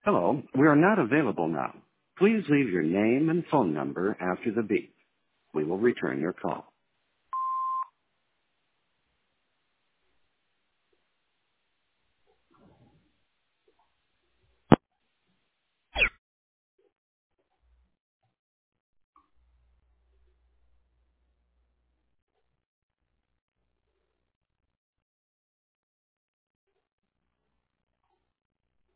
Hello, we are not available now. Please leave your name and phone number after the beep. We will return your call.